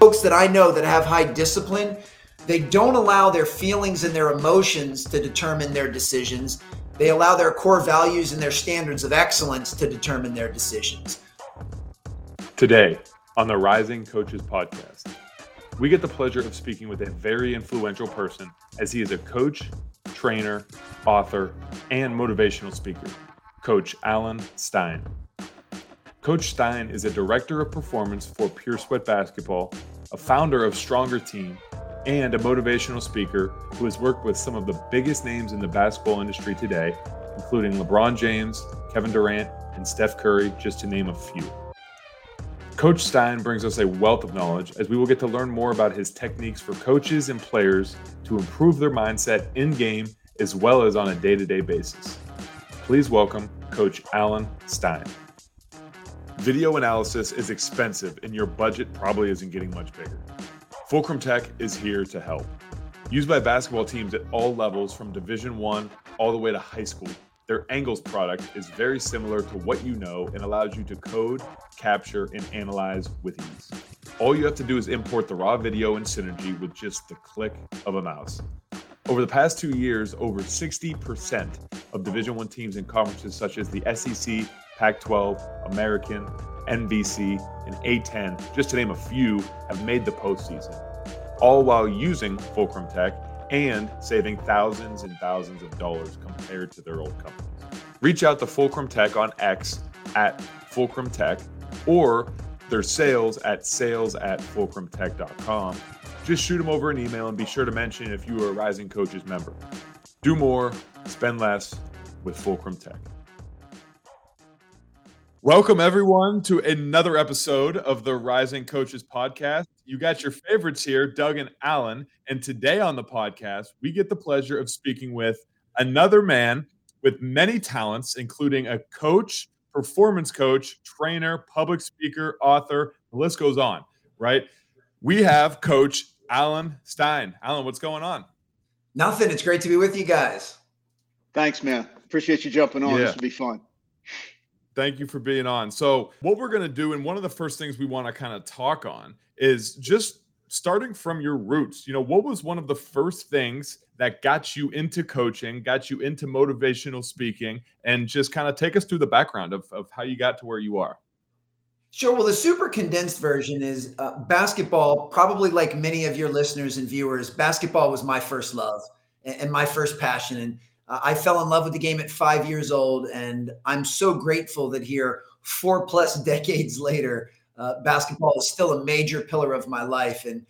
folks that I know that have high discipline, they don't allow their feelings and their emotions to determine their decisions. They allow their core values and their standards of excellence to determine their decisions. Today on the Rising Coaches Podcast, we get the pleasure of speaking with a very influential person, as he is a coach, trainer, author, and motivational speaker, Coach Alan Stein. Coach Stein is a director of performance for Pure Sweat Basketball, a founder of Stronger Team, and a motivational speaker who has worked with some of the biggest names in the basketball industry today, including LeBron James, Kevin Durant, and Steph Curry, just to name a few. Coach Stein brings us a wealth of knowledge, as we will get to learn more about his techniques for coaches and players to improve their mindset in-game as well as on a day-to-day basis. Please welcome Coach Alan Stein. Video analysis is expensive and your budget probably isn't getting much bigger. Fulcrum Tech is here to help. Used by basketball teams at all levels from Division I all the way to high school, their Angles product is very similar to what you know and allows you to code, capture, and analyze with ease. All you have to do is import the raw video in Synergy with just the click of a mouse. Over the past 2 years, over 60% of Division I teams in conferences such as the SEC, Pac-12, American, NBC, and A-10, just to name a few, have made the postseason, all while using Fulcrum Tech and saving thousands and thousands of dollars compared to their old companies. Reach out to Fulcrum Tech on X at Fulcrum Tech or their sales@fulcrumtech.com. Just shoot them over an email and be sure to mention if you are a Rising Coaches member. Do more, spend less with Fulcrum Tech. Welcome, everyone, to another episode of the Rising Coaches Podcast. You got your favorites here, Doug and Alan. And today on the podcast, we get the pleasure of speaking with another man with many talents, including a coach, performance coach, trainer, public speaker, author. The list goes on, right? We have Coach Alan Stein. Alan, what's going on? Nothing. It's great to be with you guys. Thanks, man. Appreciate you jumping on. This will be fun. Thank you for being on. So what we're going to do, and one of the first things we want to kind of talk on, is just starting from your roots. You know, what was one of the first things that got you into coaching, got you into motivational speaking, and just kind of take us through the background of how you got to where you are? Sure. Well, the super condensed version is basketball. Probably like many of your listeners and viewers, basketball was my first love and my first passion. And I fell in love with the game at 5 years old, and I'm so grateful that here, 4+ decades later, basketball is still a major pillar of my life. And,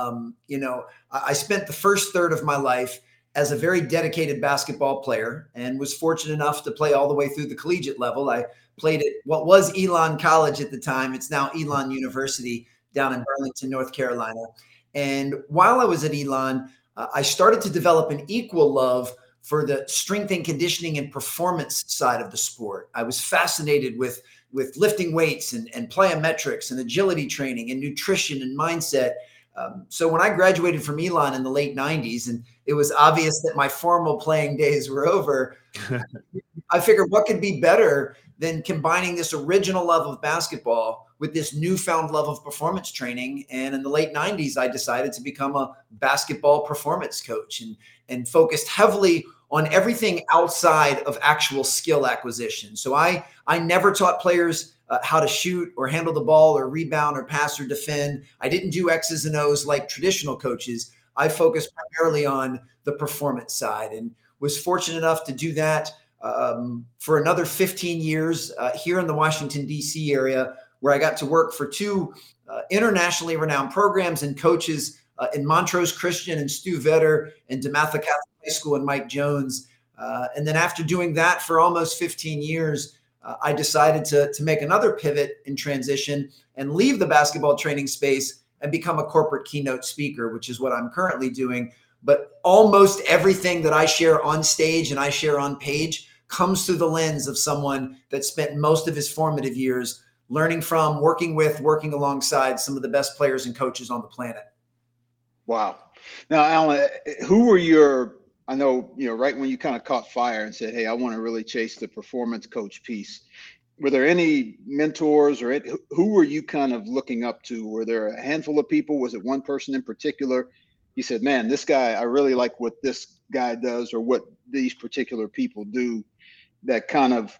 I spent the first third of my life as a very dedicated basketball player and was fortunate enough to play all the way through the collegiate level. I played at what was Elon College at the time. It's now Elon University down in Burlington, North Carolina. And while I was at Elon, I started to develop an equal love for the strength and conditioning and performance side of the sport. I was fascinated with lifting weights and plyometrics and agility training and nutrition and mindset. So when I graduated from Elon in the late 90s, and it was obvious that my formal playing days were over, I figured what could be better than combining this original love of basketball with this newfound love of performance training. And in the late 90s, I decided to become a basketball performance coach and focused heavily on everything outside of actual skill acquisition. So I never taught players how to shoot or handle the ball or rebound or pass or defend. I didn't do X's and O's like traditional coaches. I focused primarily on the performance side and was fortunate enough to do that for another 15 years here in the Washington, D.C. area, where I got to work for two internationally renowned programs and coaches in Montrose Christian and Stu Vetter, and DeMatha Catholic High School and Mike Jones. And then after doing that for almost 15 years, I decided to make another pivot and transition and leave the basketball training space and become a corporate keynote speaker, which is what I'm currently doing. But almost everything that I share on stage and I share on page comes through the lens of someone that spent most of his formative years learning from, working with, working alongside some of the best players and coaches on the planet. Wow. Now, Alan, who were your, I know, right when you kind of caught fire and said, hey, I want to really chase the performance coach piece, were there any mentors or who were you kind of looking up to? Were there a handful of people? Was it one person in particular? You said, man, this guy, I really like what this guy does or what these particular people do, that kind of,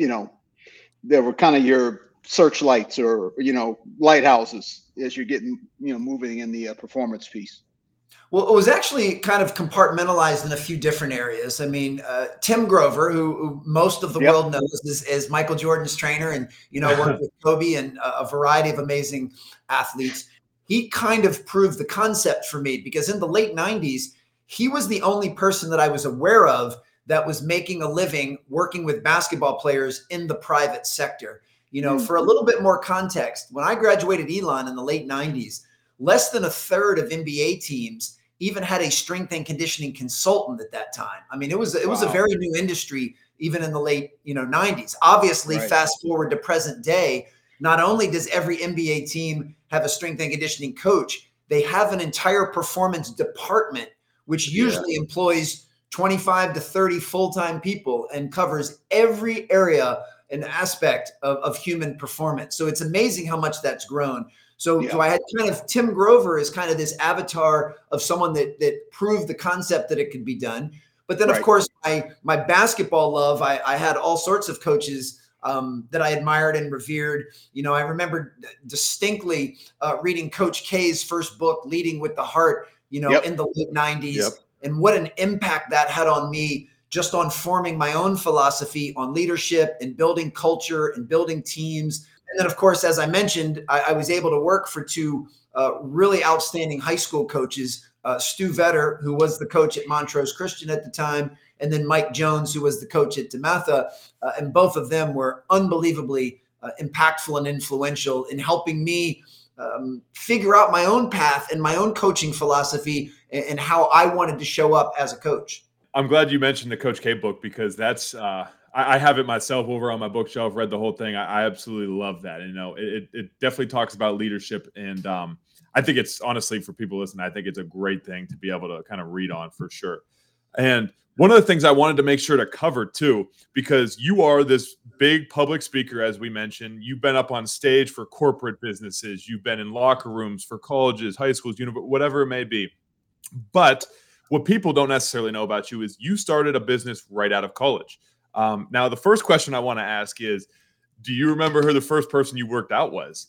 they were kind of your searchlights or, lighthouses as you're getting, moving in the performance piece. Well, it was actually kind of compartmentalized in a few different areas. I mean, Tim Grover, who most of the world knows is Michael Jordan's trainer and, worked with Kobe and a variety of amazing athletes. He kind of proved the concept for me because in the late 90s, he was the only person that I was aware of that was making a living working with basketball players in the private sector. For a little bit more context, when I graduated Elon in the late 90s, less than a third of NBA teams even had a strength and conditioning consultant at that time. I mean, it was a very new industry, even in the late 90s. Obviously, fast forward to present day, not only does every NBA team have a strength and conditioning coach, they have an entire performance department, which usually employs 25 to 30 full-time people and covers every area and aspect of human performance. So it's amazing how much that's grown. So I had kind of Tim Grover as kind of this avatar of someone that proved the concept that it could be done. But then, of course, my basketball love, I had all sorts of coaches that I admired and revered. I remember distinctly reading Coach K's first book, Leading with the Heart, in the late 90s, and what an impact that had on me, just on forming my own philosophy on leadership and building culture and building teams. And then, of course, as I mentioned, I was able to work for two really outstanding high school coaches, Stu Vetter, who was the coach at Montrose Christian at the time, and then Mike Jones, who was the coach at DeMatha. And both of them were unbelievably impactful and influential in helping me figure out my own path and my own coaching philosophy and how I wanted to show up as a coach. I'm glad you mentioned the Coach K book because that's I have it myself over on my bookshelf, read the whole thing. I absolutely love that. It definitely talks about leadership. And I think it's honestly, for people listening, I think it's a great thing to be able to kind of read on for sure. And one of the things I wanted to make sure to cover too, because you are this big public speaker, as we mentioned, you've been up on stage for corporate businesses. You've been in locker rooms for colleges, high schools, whatever it may be. But what people don't necessarily know about you is you started a business right out of college. Now, the first question I want to ask is, do you remember who the first person you worked out was?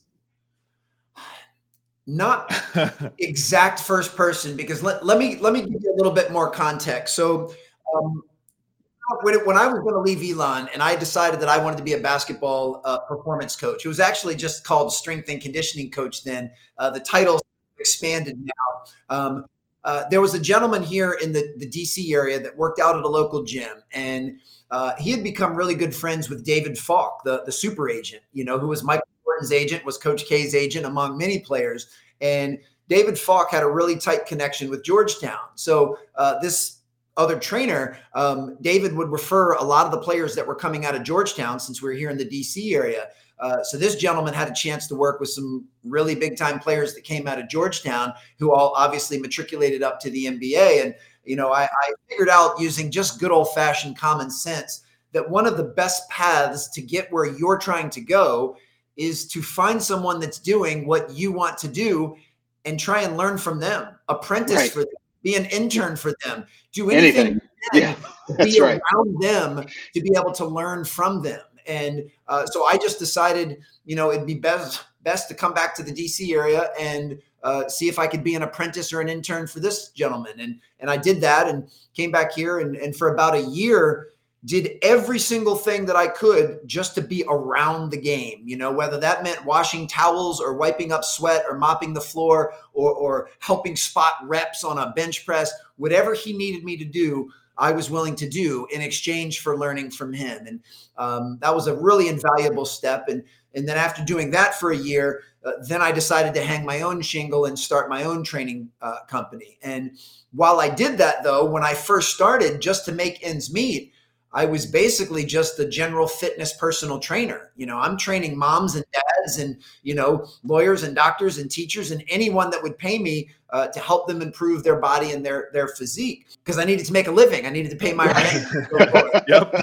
Not exact first person, because let me give you a little bit more context. So when I was going to leave Elon and I decided that I wanted to be a basketball performance coach, it was actually just called strength and conditioning coach then. The title expanded now. There was a gentleman here in the DC area that worked out at a local gym, and he had become really good friends with David Falk, the super agent, who was Michael Jordan's agent, was Coach K's agent, among many players. And David Falk had a really tight connection with Georgetown. So this other trainer, David would refer a lot of the players that were coming out of Georgetown, since we're here in the DC area. So this gentleman had a chance to work with some really big time players that came out of Georgetown, who all obviously matriculated up to the NBA. And, I figured out, using just good old fashioned common sense, that one of the best paths to get where you're trying to go is to find someone that's doing what you want to do and try and learn from them, apprentice for them, be an intern for them, do anything. Be around them to be able to learn from them. And so I just decided, it'd be best to come back to the DC area and see if I could be an apprentice or an intern for this gentleman. And I did that and came back here and for about a year, did every single thing that I could just to be around the game, whether that meant washing towels or wiping up sweat or mopping the floor or helping spot reps on a bench press, whatever he needed me to do, I was willing to do in exchange for learning from him. And that was a really invaluable step. And then after doing that for a year, then I decided to hang my own shingle and start my own training company. And while I did that, though, when I first started, just to make ends meet, I was basically just the general fitness personal trainer. I'm training moms and dads and, lawyers and doctors and teachers and anyone that would pay me to help them improve their body and their physique, because I needed to make a living. I needed to pay my rent. Yep.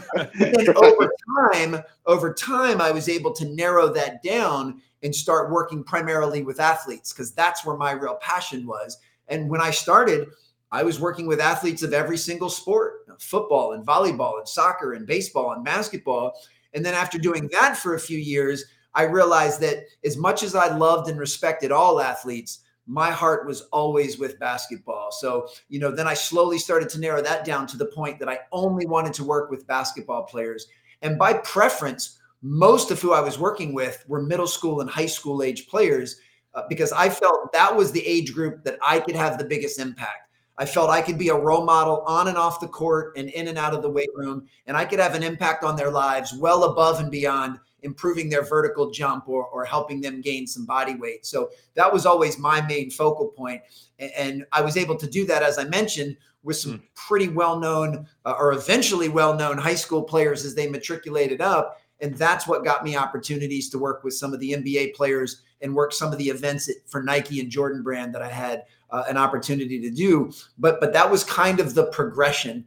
And over time, I was able to narrow that down and start working primarily with athletes, because that's where my real passion was. And when I started, I was working with athletes of every single sport: football and volleyball and soccer and baseball and basketball. And then after doing that for a few years, I realized that as much as I loved and respected all athletes, my heart was always with basketball. So, then I slowly started to narrow that down to the point that I only wanted to work with basketball players. And by preference, most of who I was working with were middle school and high school age players, because I felt that was the age group that I could have the biggest impact. I felt I could be a role model on and off the court and in and out of the weight room, and I could have an impact on their lives well above and beyond improving their vertical jump or helping them gain some body weight. So that was always my main focal point. And I was able to do that, as I mentioned, with some pretty well-known or eventually well-known high school players as they matriculated up. And that's what got me opportunities to work with some of the NBA players and work some of the events for Nike and Jordan Brand that I had an opportunity to do. But that was kind of the progression.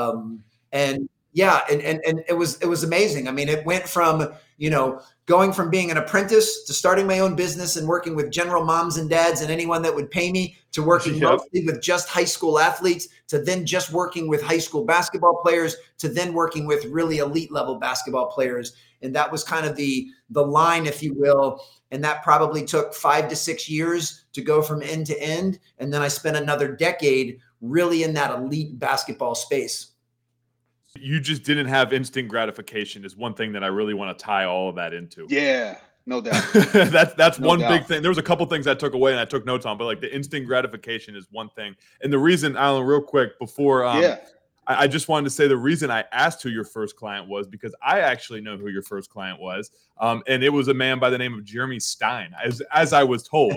And it was amazing. I mean, it went from, going from being an apprentice to starting my own business and working with general moms and dads and anyone that would pay me, to working mostly with just high school athletes, to then just working with high school basketball players, to then working with really elite level basketball players. And that was kind of the line, if you will. And that probably took 5 to 6 years to go from end to end. And then I spent another decade really in that elite basketball space. You just didn't have instant gratification is one thing that I really want to tie all of that into. Yeah, no doubt. That's one big thing. There was a couple things I took away and I took notes on, but like the instant gratification is one thing. And the reason, Alan, real quick before, I just wanted to say the reason I asked who your first client was because I actually know who your first client was. And it was a man by the name of Jeremy Stein, as I was told.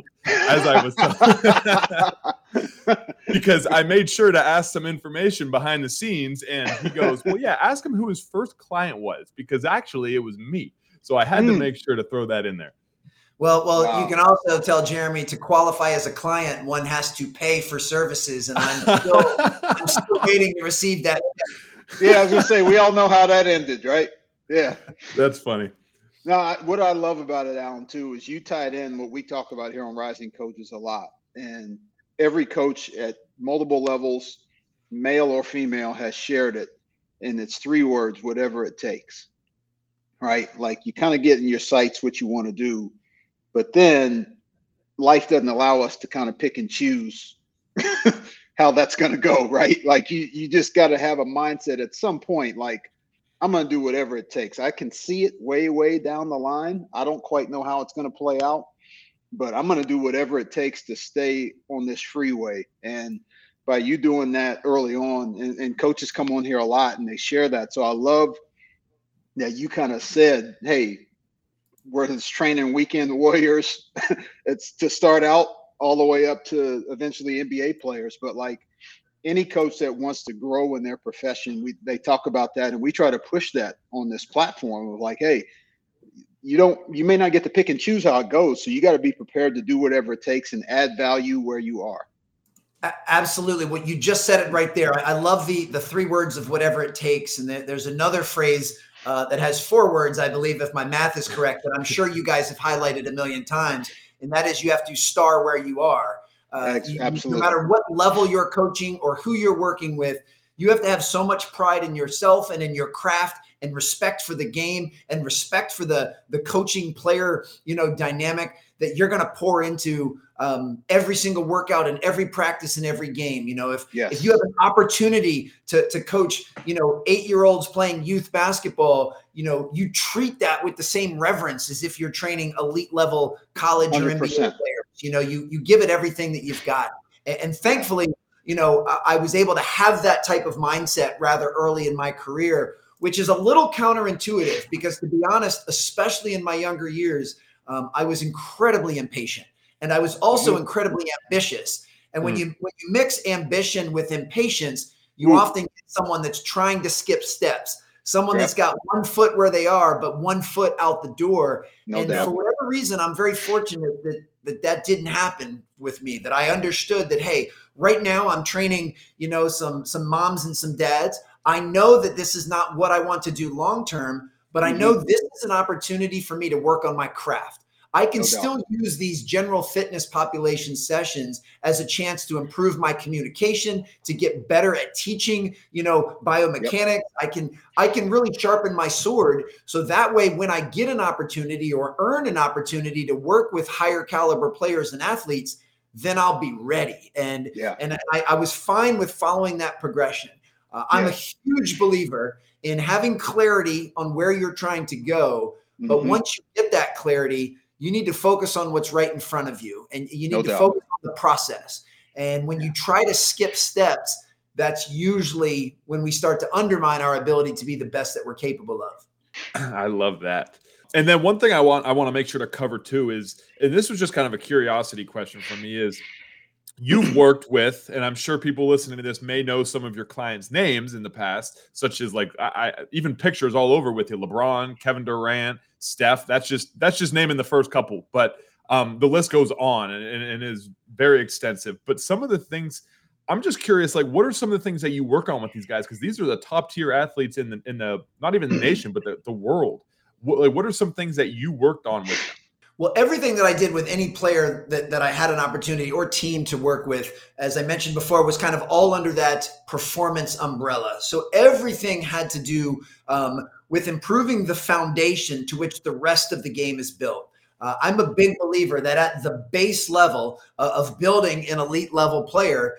Because I made sure to ask some information behind the scenes. And he goes, well, yeah, ask him who his first client was, because actually it was me. So I had to make sure to throw that in there. Well, wow. You can also tell Jeremy to qualify as a client, one has to pay for services, and I'm still waiting to receive that. Yeah, I was going to say, we all know how that ended, right? Yeah. That's funny. Now, what I love about it, Alan, too, is you tied in what we talk about here on Rising Coaches a lot. And every coach at multiple levels, male or female, has shared it. And it's 3 words: whatever it takes, right? Like, you kind of get in your sights what you want to do. But then life doesn't allow us to kind of pick and choose how that's going to go, right? Like you just got to have a mindset at some point, like, I'm going to do whatever it takes. I can see it way, way down the line. I don't quite know how it's going to play out, but I'm going to do whatever it takes to stay on this freeway. And by you doing that early on, and coaches come on here a lot and they share that. So I love that you kind of said, hey, where it's training weekend warriors, it's to start out all the way up to eventually NBA players. But like any coach that wants to grow in their profession, they talk about that, and we try to push that on this platform of like, hey, you may not get to pick and choose how it goes, so you got to be prepared to do whatever it takes and add value where you are. Absolutely. What you just said it right there. I love the 3 words of whatever it takes. And there's another phrase that has 4 words, I believe, if my math is correct, that I'm sure you guys have highlighted a million times. And that is, you have to star where you are. Absolutely. No matter what level you're coaching or who you're working with, you have to have so much pride in yourself and in your craft, and respect for the game, and respect for the coaching player, dynamic, that you're going to pour into every single workout and every practice and every game. If you have an opportunity to coach, 8-year-olds playing youth basketball, you treat that with the same reverence as if you're training elite level college 100%. Or NBA players. You give it everything that you've got. And thankfully, I was able to have that type of mindset rather early in my career, which is a little counterintuitive because, to be honest, especially in my younger years, I was incredibly impatient, and I was also incredibly ambitious. And when you mix ambition with impatience, you often get someone that's trying to skip steps. someone that's got 1 foot where they are, but 1 foot out the door. No doubt. For whatever reason, I'm very fortunate that didn't happen with me, that I understood that, hey, right now I'm training, some moms and some dads. I know that this is not what I want to do long-term, but I know this is an opportunity for me to work on my craft. I can still use these general fitness population sessions as a chance to improve my communication, to get better at teaching, biomechanics. I can really sharpen my sword. So that way, when I get an opportunity or earn an opportunity to work with higher caliber players and athletes, then I'll be ready. And I was fine with following that progression. I'm a huge believer in having clarity on where you're trying to go. But once you get that clarity, you need to focus on what's right in front of you, and you need to focus on the process. And when you try to skip steps, that's usually when we start to undermine our ability to be the best that we're capable of. I love that. And then one thing I want to make sure to cover too is, and this was just kind of a curiosity question for me, is you've worked with, and I'm sure people listening to this may know some of your clients' names in the past, such as I even pictures all over with you: LeBron, Kevin Durant, Steph. That's just naming the first couple, but the list goes on and is very extensive. But some of the things, I'm just curious, what are some of the things that you work on with these guys? Because these are the top tier athletes in the not even the nation, but the world. What are some things that you worked on with them? Well, everything that I did with any player that I had an opportunity or team to work with, as I mentioned before, was kind of all under that performance umbrella. So everything had to do with improving the foundation to which the rest of the game is built. I'm a big believer that at the base level of building an elite level player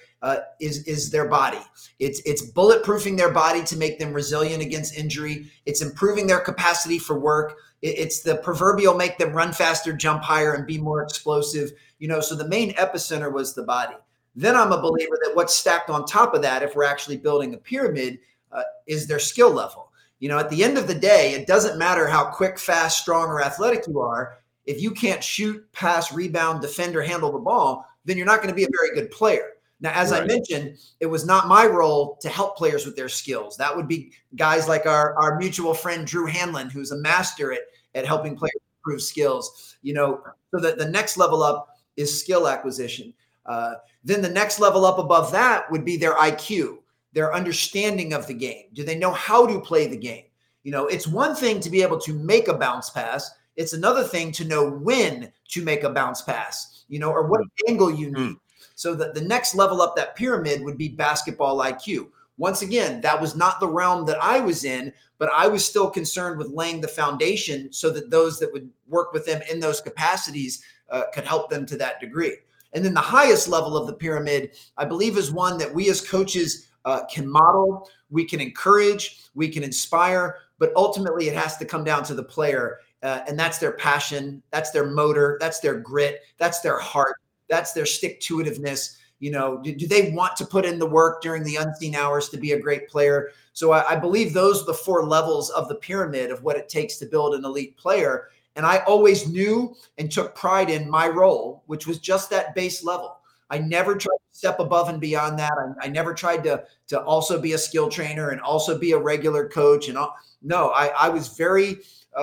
is their body. It's bulletproofing their body to make them resilient against injury. It's improving their capacity for work. It's the proverbial make them run faster, jump higher, and be more explosive. So the main epicenter was the body. Then I'm a believer that what's stacked on top of that, if we're actually building a pyramid, is their skill level. At the end of the day, it doesn't matter how quick, fast, strong, or athletic you are. If you can't shoot, pass, rebound, defend, or handle the ball, then you're not going to be a very good player. Now, as I mentioned, it was not my role to help players with their skills. That would be guys like our mutual friend, Drew Hanlon, who's a master at helping players improve skills. So that the next level up is skill acquisition. Then the next level up above that would be their IQ, their understanding of the game. Do they know how to play the game? It's one thing to be able to make a bounce pass. It's another thing to know when to make a bounce pass, or what angle you need. So the next level up that pyramid would be basketball IQ. Once again, that was not the realm that I was in, but I was still concerned with laying the foundation so that those that would work with them in those capacities could help them to that degree. And then the highest level of the pyramid, I believe, is one that we as coaches can model, we can encourage, we can inspire, but ultimately it has to come down to the player. And that's their passion, that's their motor, that's their grit, that's their heart, that's their stick-to-itiveness. Do they want to put in the work during the unseen hours to be a great player? So I believe those are the 4 levels of the pyramid of what it takes to build an elite player. And I always knew and took pride in my role, which was just that base level. I never tried to step above and beyond that. I never tried to also be a skill trainer and also be a regular coach. No, I was very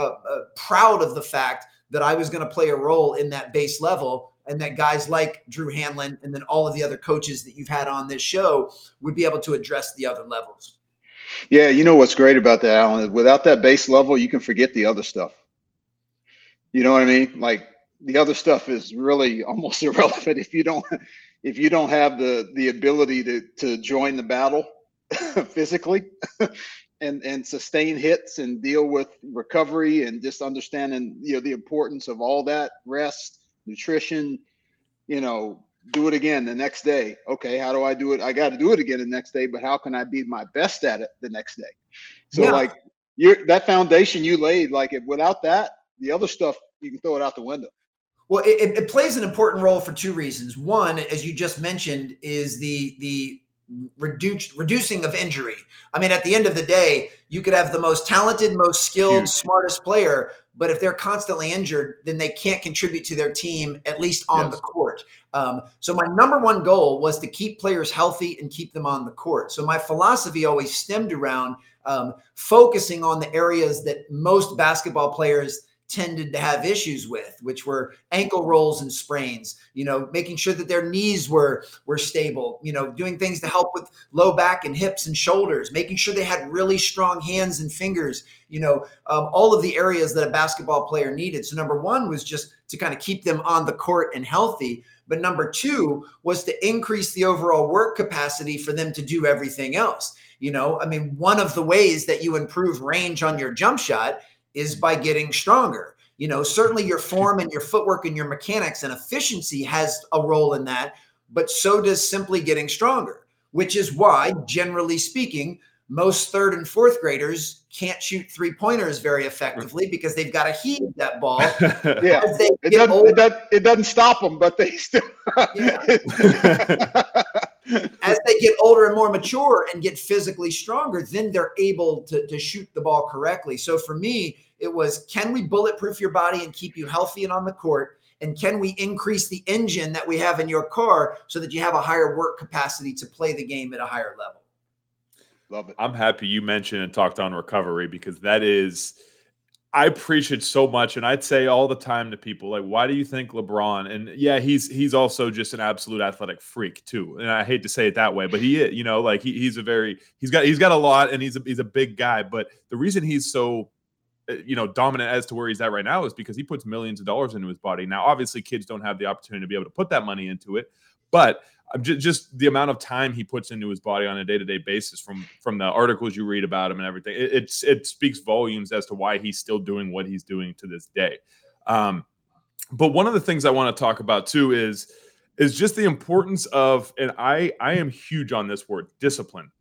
proud of the fact that I was going to play a role in that base level, and that guys like Drew Hanlon and then all of the other coaches that you've had on this show would be able to address the other levels. Yeah, what's great about that, Alan? Without that base level, you can forget the other stuff. You know what I mean? The other stuff is really almost irrelevant if you don't have the ability to join the battle physically and sustain hits and deal with recovery and just understanding the importance of all that: rest, nutrition, do it again the next day. Okay, how do I do it? I got to do it again the next day, but how can I be my best at it the next day? So that foundation you laid, without that, the other stuff, you can throw it out the window. Well, it plays an important role for 2 reasons. One, as you just mentioned, is the reducing of injury. I mean, at the end of the day, you could have the most talented, most skilled, smartest player, but if they're constantly injured, then they can't contribute to their team, at least on the court. So my number one goal was to keep players healthy and keep them on the court. So my philosophy always stemmed around focusing on the areas that most basketball players tended to have issues with, which were ankle rolls and sprains, making sure that their knees were stable, doing things to help with low back and hips and shoulders, making sure they had really strong hands and fingers, all of the areas that a basketball player needed. So number one was just to kind of keep them on the court and healthy. But number two was to increase the overall work capacity for them to do everything else. One of the ways that you improve range on your jump shot is by getting stronger. Certainly your form and your footwork and your mechanics and efficiency has a role in that, but so does simply getting stronger, which is why, generally speaking, most third and fourth graders can't shoot 3-pointers very effectively because they've got to heave that ball. Yeah, it doesn't stop them, but they still. As they get older and more mature and get physically stronger, then they're able to shoot the ball correctly. So for me, it was, can we bulletproof your body and keep you healthy and on the court? And can we increase the engine that we have in your car so that you have a higher work capacity to play the game at a higher level? Love it. I'm happy you mentioned and talked on recovery, because that is – I preach it so much, and I'd say all the time to people, like, why do you think LeBron? And yeah, he's also just an absolute athletic freak too. And I hate to say it that way, but he is, he's got a lot, and he's a big guy. But the reason he's so, dominant as to where he's at right now is because he puts millions of dollars into his body. Now, obviously, kids don't have the opportunity to be able to put that money into it, but just the amount of time he puts into his body on a day-to-day basis from the articles you read about him and everything, it speaks volumes as to why he's still doing what he's doing to this day. But one of the things I want to talk about too is just the importance of, and I am huge on this word, discipline.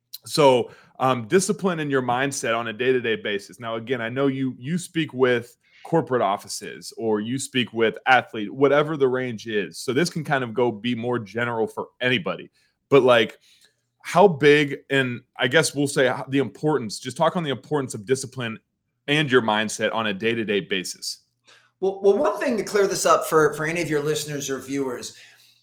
So discipline in your mindset on a day-to-day basis. Now, again, I know you speak with corporate offices, or you speak with athlete, whatever the range is. So this can kind of be more general for anybody, but like, how big, and I guess we'll say the importance, just talk on the importance of discipline and your mindset on a day-to-day basis. Well, one thing to clear this up for any of your listeners or viewers,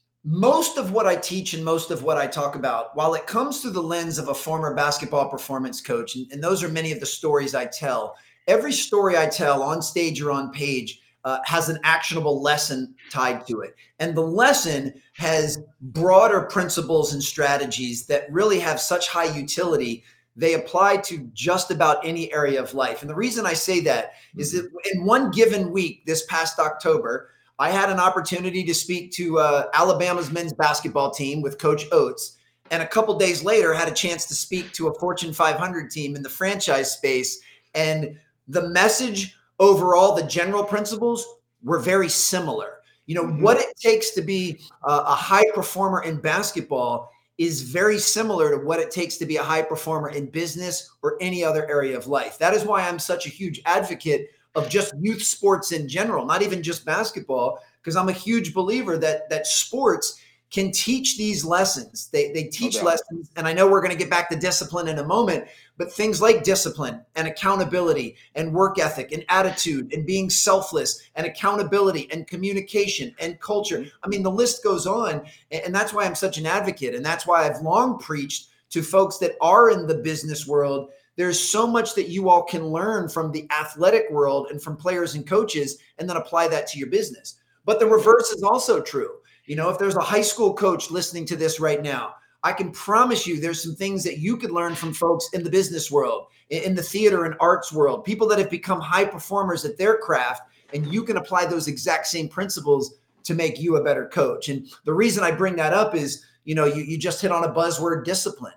most of what I teach and most of what I talk about, while it comes through the lens of a former basketball performance coach, and those are many of the stories I tell, every story I tell on stage or on page has an actionable lesson tied to it. And the lesson has broader principles and strategies that really have such high utility. They apply to just about any area of life. And the reason I say that is that in one given week this past October, I had an opportunity to speak to Alabama's men's basketball team with Coach Oates. And a couple days later, had a chance to speak to a Fortune 500 team in the franchise space. And the message overall, the general principles were very similar. What it takes to be a high performer in basketball is very similar to what it takes to be a high performer in business or any other area of life. That is why I'm such a huge advocate of just youth sports in general, not even just basketball, because I'm a huge believer that sports can teach these lessons. They teach lessons, and I know we're going to get back to discipline in a moment, but things like discipline and accountability and work ethic and attitude and being selfless and accountability and communication and culture. I mean, the list goes on, and that's why I'm such an advocate, and that's why I've long preached to folks that are in the business world. There's so much that you all can learn from the athletic world and from players and coaches, and then apply that to your business. But the reverse is also true. If there's a high school coach listening to this right now, I can promise you there's some things that you could learn from folks in the business world, in the theater and arts world, people that have become high performers at their craft, and you can apply those exact same principles to make you a better coach. And the reason I bring that up is, you just hit on a buzzword, discipline.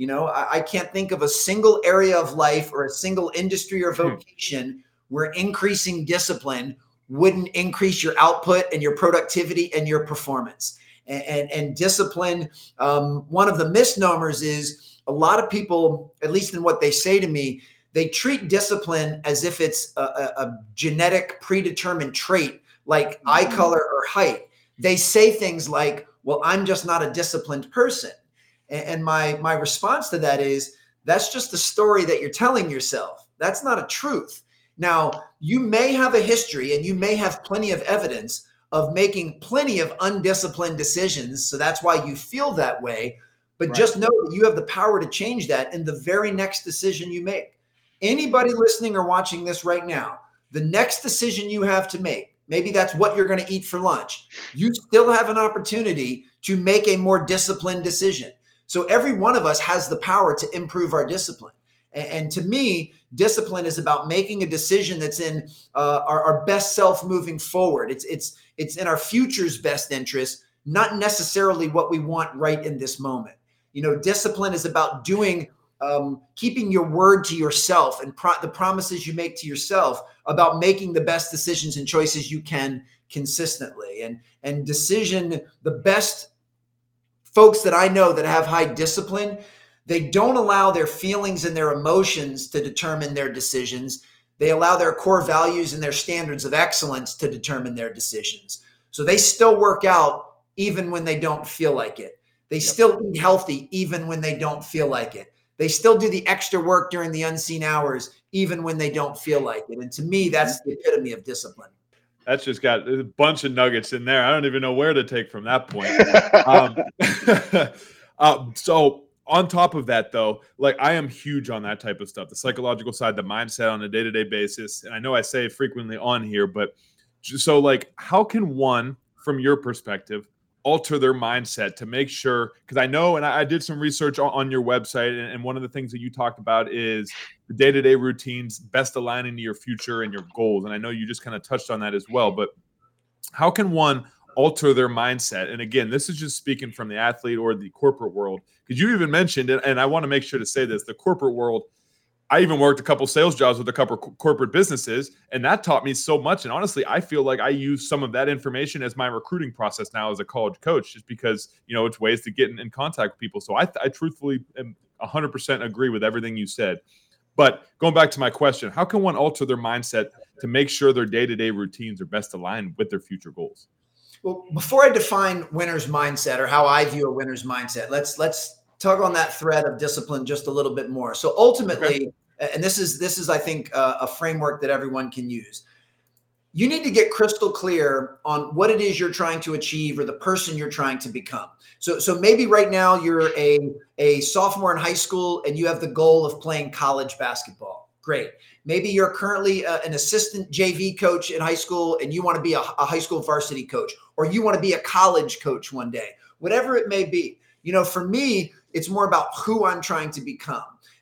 I can't think of a single area of life or a single industry or vocation where increasing discipline wouldn't increase your output and your productivity and your performance. And discipline, one of the misnomers is a lot of people, at least in what they say to me, they treat discipline as if it's a genetic predetermined trait like eye color or height. They say things like, well, I'm just not a disciplined person. And my response to that is, that's just the story that you're telling yourself. That's not a truth. Now, you may have a history and you may have plenty of evidence of making plenty of undisciplined decisions. So that's why you feel that way. But just know that you have the power to change that in the very next decision you make. Anybody listening or watching this right now, the next decision you have to make, maybe that's what you're going to eat for lunch. You still have an opportunity to make a more disciplined decision. So every one of us has the power to improve our discipline. And to me, discipline is about making a decision that's in our best self moving forward. It's in our future's best interest, not necessarily what we want right in this moment. Discipline is about keeping your word to yourself and the promises you make to yourself about making the best decisions and choices you can consistently. And the best folks that I know that have high discipline, they don't allow their feelings and their emotions to determine their decisions. They allow their core values and their standards of excellence to determine their decisions. So they still work out even when they don't feel like it. They still eat healthy even when they don't feel like it. They still do the extra work during the unseen hours even when they don't feel like it. And to me, that's the epitome of discipline. That's just got a bunch of nuggets in there. I don't even know where to take from that point. So on top of that, though, like I am huge on that type of stuff, the psychological side, the mindset on a day-to-day basis. And I know I say it frequently on here, but so like, how can one, from your perspective, alter their mindset to make sure, because I know, and I did some research on your website, and one of the things that you talked about is the day-to-day routines best aligning to your future and your goals. And I know you just kind of touched on that as well, but how can one alter their mindset? And again, this is just speaking from the athlete or the corporate world, because you even mentioned it, and I want to make sure to say this, the corporate world, I even worked a couple sales jobs with a couple corporate businesses, and that taught me so much. And honestly, I feel like I use some of that information as my recruiting process now as a college coach, just because, it's ways to get in contact with people. So I truthfully am 100% agree with everything you said. But going back to my question, how can one alter their mindset to make sure their day-to-day routines are best aligned with their future goals? Well, before I define winner's mindset or how I view a winner's mindset, let's tug on that thread of discipline just a little bit more. So ultimately, and this is I think a framework that everyone can use. You need to get crystal clear on what it is you're trying to achieve or the person you're trying to become. So maybe right now you're a sophomore in high school and you have the goal of playing college basketball. Great. Maybe you're currently an assistant JV coach in high school and you want to be a high school varsity coach, or you want to be a college coach one day, whatever it may be. For me, it's more about who I'm trying to become.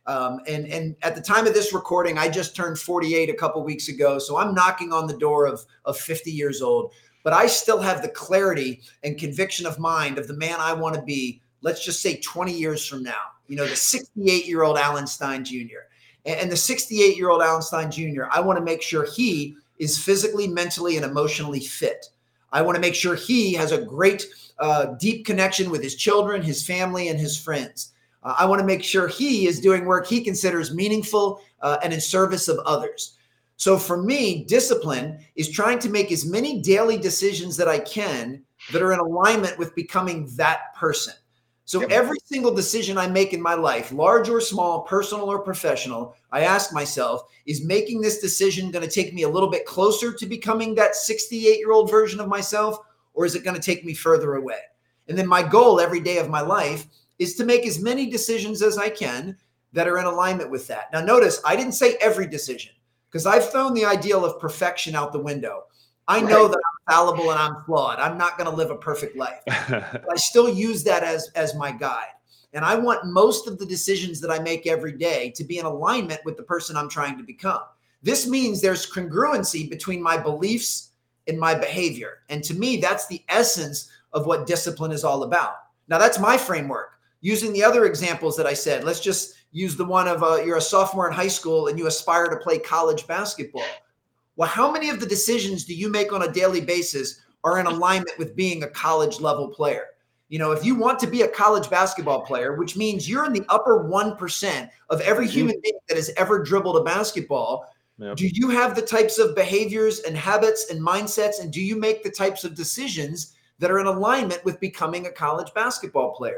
And at the time of this recording, I just turned 48 a couple weeks ago. So I'm knocking on the door of 50 years old, but I still have the clarity and conviction of mind of the man I want to be, let's just say 20 years from now, the 68-year-old Alan Stein Jr. And the 68-year-old Alan Stein Jr., I want to make sure he is physically, mentally, and emotionally fit. I want to make sure he has a great, deep connection with his children, his family, and his friends. I want to make sure he is doing work he considers meaningful and in service of others. So for me, discipline is trying to make as many daily decisions that I can that are in alignment with becoming that person. So every single decision I make in my life, large or small, personal or professional, I ask myself, is making this decision going to take me a little bit closer to becoming that 68-year-old version of myself, or is it going to take me further away? And then my goal every day of my life is to make as many decisions as I can that are in alignment with that. Now, notice I didn't say every decision, because I've thrown the ideal of perfection out the window. I know that I'm fallible and I'm flawed. I'm not going to live a perfect life. But I still use that as my guide. And I want most of the decisions that I make every day to be in alignment with the person I'm trying to become. This means there's congruency between my beliefs and my behavior. And to me, that's the essence of what discipline is all about. Now, that's my framework. Using the other examples that I said, let's just use the one of you're a sophomore in high school and you aspire to play college basketball. Well, how many of the decisions do you make on a daily basis are in alignment with being a college level player? If you want to be a college basketball player, which means you're in the upper 1% of every human being that has ever dribbled a basketball, do you have the types of behaviors and habits and mindsets, and do you make the types of decisions that are in alignment with becoming a college basketball player?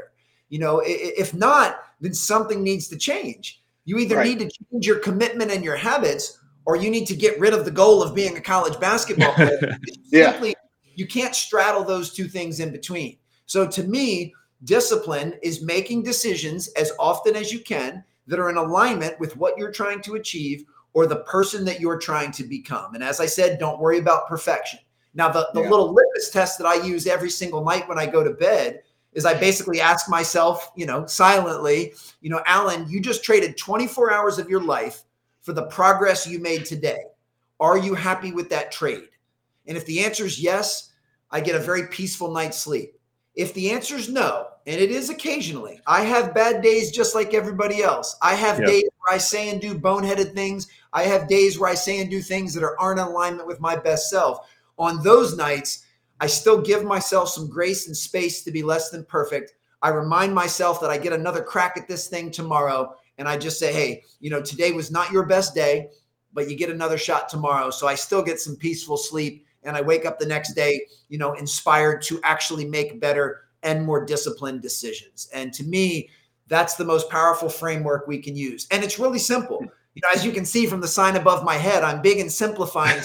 If not, then something needs to change. You either need to change your commitment and your habits, or you need to get rid of the goal of being a college basketball player. Simply, you can't straddle those two things in between. So to me, discipline is making decisions as often as you can that are in alignment with what you're trying to achieve or the person that you're trying to become. And as I said, don't worry about perfection. Now, the little litmus test that I use every single night when I go to bed is I basically ask myself, silently, Alan, you just traded 24 hours of your life for the progress you made today. Are you happy with that trade? And if the answer is yes, I get a very peaceful night's sleep. If the answer is no, and it is occasionally, I have bad days just like everybody else. I have days where I say and do boneheaded things. I have days where I say and do things that aren't in alignment with my best self. On those nights, I still give myself some grace and space to be less than perfect. I remind myself that I get another crack at this thing tomorrow. And I just say, hey, today was not your best day, but you get another shot tomorrow. So I still get some peaceful sleep. And I wake up the next day, inspired to actually make better and more disciplined decisions. And to me, that's the most powerful framework we can use. And it's really simple. As you can see from the sign above my head, I'm big in simplifying.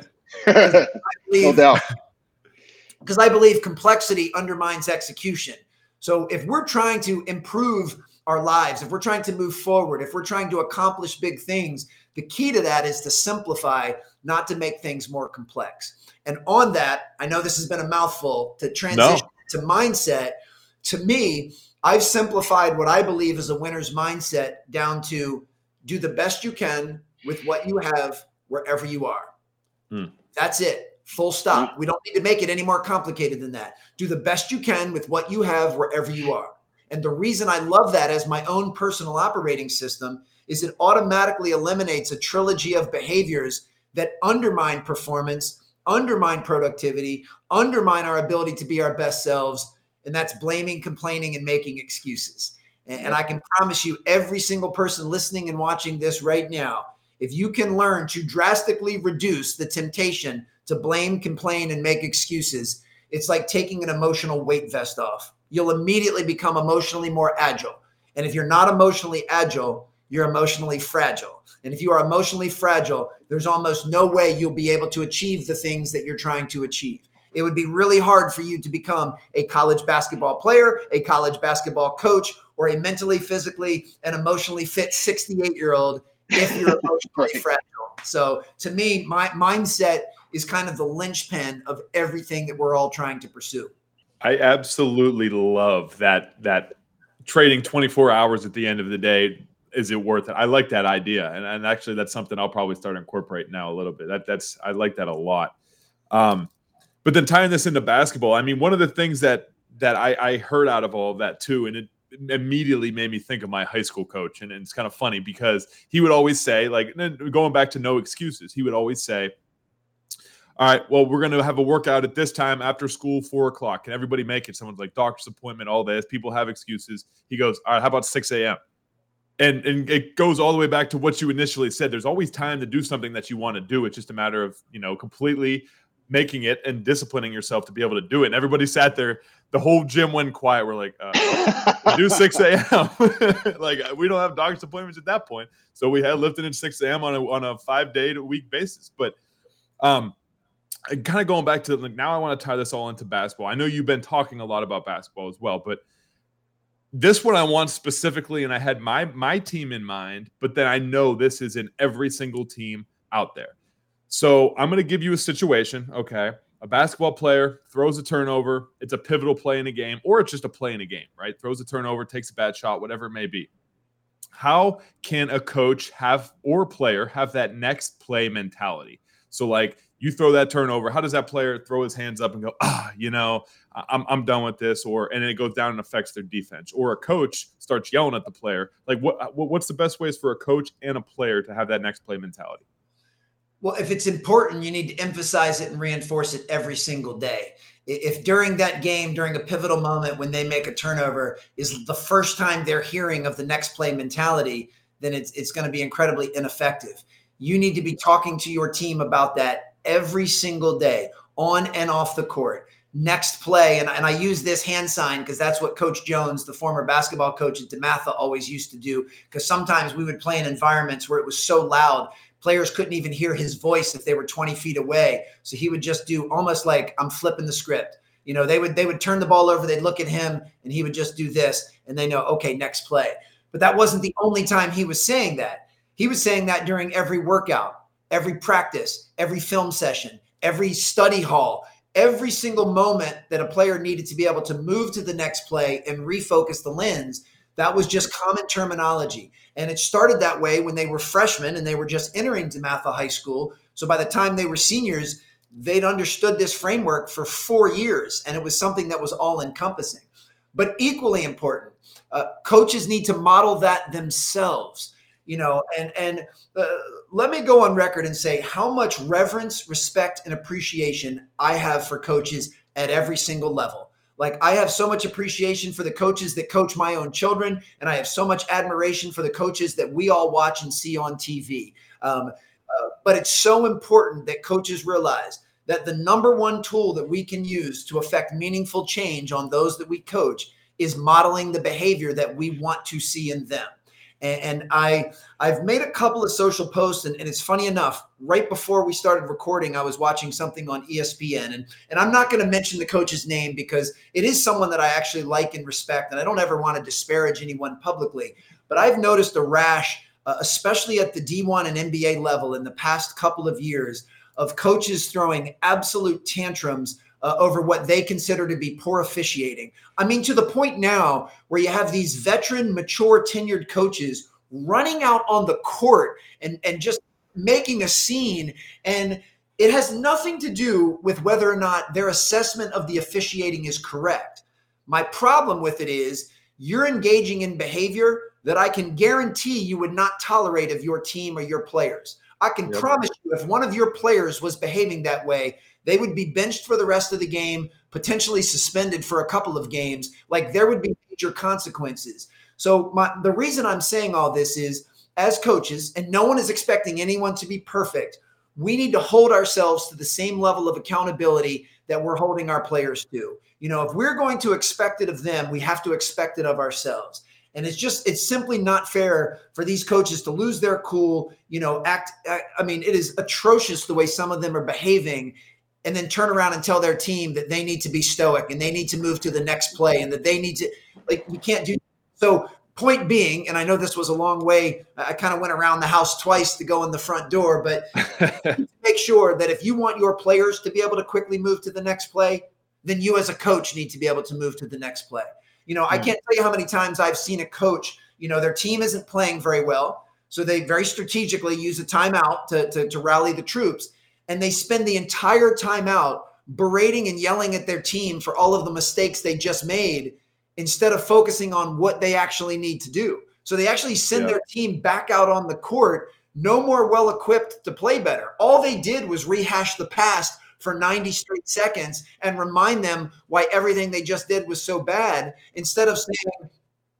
No doubt. Because I believe complexity undermines execution. So if we're trying to improve our lives, if we're trying to move forward, if we're trying to accomplish big things, the key to that is to simplify, not to make things more complex. And on that, I know this has been a mouthful, to transition to mindset. To me, I've simplified what I believe is a winner's mindset down to do the best you can with what you have wherever you are. That's it. Full stop. We don't need to make it any more complicated than that. Do the best you can with what you have wherever you are. And the reason I love that as my own personal operating system is it automatically eliminates a trilogy of behaviors that undermine performance, undermine productivity, undermine our ability to be our best selves. And that's blaming, complaining, and making excuses. And I can promise you, every single person listening and watching this right now, if you can learn to drastically reduce the temptation to blame, complain, and make excuses, it's like taking an emotional weight vest off. You'll immediately become emotionally more agile. And if you're not emotionally agile, you're emotionally fragile. And if you are emotionally fragile, there's almost no way you'll be able to achieve the things that you're trying to achieve. It would be really hard for you to become a college basketball player, a college basketball coach, or a mentally, physically, and emotionally fit 68-year-old if you're emotionally fragile. So to me, my mindset is kind of the linchpin of everything that we're all trying to pursue. I absolutely love that trading 24 hours at the end of the day. Is it worth it? I like that idea. And actually that's something I'll probably start incorporating now a little bit. I like that a lot. But then tying this into basketball, I mean, one of the things that I heard out of all of that too, and it immediately made me think of my high school coach. And it's kind of funny because he would always say, like, going back to no excuses, he would always say, all right, well, we're going to have a workout at this time after school, 4:00. Can everybody make it? Someone's like, doctor's appointment, all this. People have excuses. He goes, all right, how about 6 a.m.? And it goes all the way back to what you initially said. There's always time to do something that you want to do. It's just a matter of, completely making it and disciplining yourself to be able to do it. And everybody sat there. The whole gym went quiet. We're like, do 6 a.m. Like, we don't have doctor's appointments at that point. So we had lifting at 6 a.m. on a 5-day-a-week basis. But kind of going back to, like, now I want to tie this all into basketball. I know you've been talking a lot about basketball as well, but this one I want specifically, and I had my team in mind, but then I know this is in every single team out there. So I'm going to give you a situation, okay? A basketball player throws a turnover. It's a pivotal play in a game, or it's just a play in a game, right? Throws a turnover, takes a bad shot, whatever it may be. How can a coach or player have that next play mentality? So, like, you throw that turnover, how does that player throw his hands up and go, I'm done with this, and then it goes down and affects their defense? Or a coach starts yelling at the player. Like, what's the best ways for a coach and a player to have that next play mentality? Well, if it's important, you need to emphasize it and reinforce it every single day. If during that game, during a pivotal moment when they make a turnover, is the first time they're hearing of the next play mentality, then it's going to be incredibly ineffective. You need to be talking to your team about that every single day, on and off the court. next play. And I use this hand sign because that's what Coach Jones, the former basketball coach at DeMatha, always used to do, because sometimes we would play in environments where it was so loud, players couldn't even hear his voice if they were 20 feet away. So he would just do almost like I'm flipping the script. You know, they would turn the ball over, they'd look at him, and he would just do this, and they know, okay, next play. But that wasn't the only time he was saying that. He was saying that during every workout, every practice, every film session, every study hall, every single moment that a player needed to be able to move to the next play and refocus the lens. That was just common terminology. And it started that way when they were freshmen and they were just entering DeMatha High School. So by the time they were seniors, they'd understood this framework for 4 years, and it was something that was all encompassing. But equally important, coaches need to model that themselves, you know, and let me go on record and say how much reverence, respect, and appreciation I have for coaches at every single level. Like, I have so much appreciation for the coaches that coach my own children, and I have so much admiration for the coaches that we all watch and see on TV. But it's so important that coaches realize that the number one tool that we can use to affect meaningful change on those that we coach is modeling the behavior that we want to see in them. And I've made a couple of social posts, and it's funny enough, right before we started recording, I was watching something on ESPN, and I'm not going to mention the coach's name because it is someone that I actually like and respect, and I don't ever want to disparage anyone publicly. But I've noticed a rash, especially at the D1 and NBA level in the past couple of years, of coaches throwing absolute tantrums over what they consider to be poor officiating. I mean, to the point now where you have these veteran, mature, tenured coaches running out on the court and just making a scene. And it has nothing to do with whether or not their assessment of the officiating is correct. My problem with it is you're engaging in behavior that I can guarantee you would not tolerate of your team or your players. I can promise you, if one of your players was behaving that way, they would be benched for the rest of the game, potentially suspended for a couple of games. Like, there would be major consequences. So the reason I'm saying all this is, as coaches, and no one is expecting anyone to be perfect, we need to hold ourselves to the same level of accountability that we're holding our players to. You know, if we're going to expect it of them, we have to expect it of ourselves. And it's simply not fair for these coaches to lose their cool, you know, I mean, it is atrocious the way some of them are behaving, and then turn around and tell their team that they need to be stoic and they need to move to the next play and that they need to, like, you can't do. So point being, and I know this was a long way, I kind of went around the house twice to go in the front door, but make sure that if you want your players to be able to quickly move to the next play, then you as a coach need to be able to move to the next play. You know, I can't tell you how many times I've seen a coach, you know, their team isn't playing very well, so they very strategically use a timeout to rally the troops, and they spend the entire timeout berating and yelling at their team for all of the mistakes they just made instead of focusing on what they actually need to do. So they actually send their team back out on the court, no more well-equipped to play better. All they did was rehash the past for 90 straight seconds and remind them why everything they just did was so bad, instead of saying,